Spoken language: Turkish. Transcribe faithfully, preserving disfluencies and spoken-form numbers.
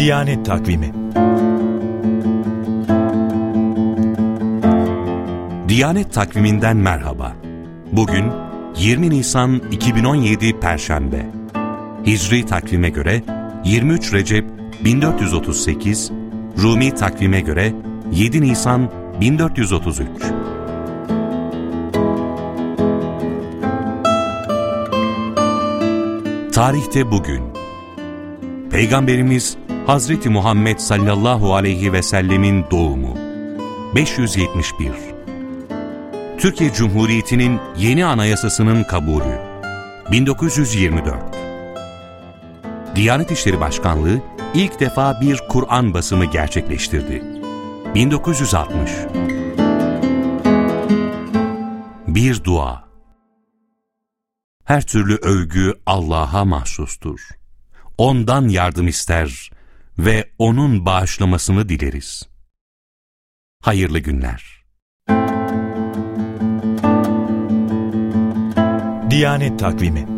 Diyanet Takvimi. Diyanet Takviminden merhaba. Bugün yirmi Nisan iki bin on yedi Perşembe. Hicri takvime göre yirmi üç Recep bin dört yüz otuz sekiz, Rumi takvime göre yedi Nisan bin dört yüz otuz üç. Tarihte bugün Peygamberimiz Hazreti Muhammed sallallahu aleyhi ve sellemin doğumu beş yüz yetmiş bir. Türkiye Cumhuriyeti'nin yeni anayasasının kabulü bin dokuz yüz yirmi dört. Diyanet İşleri Başkanlığı ilk defa bir Kur'an basımı gerçekleştirdi bin dokuz yüz altmış. Bir dua. Her türlü övgü Allah'a mahsustur. Ondan yardım ister ve O'nun bağışlamasını dileriz. Hayırlı günler. Diyanet Takvimi.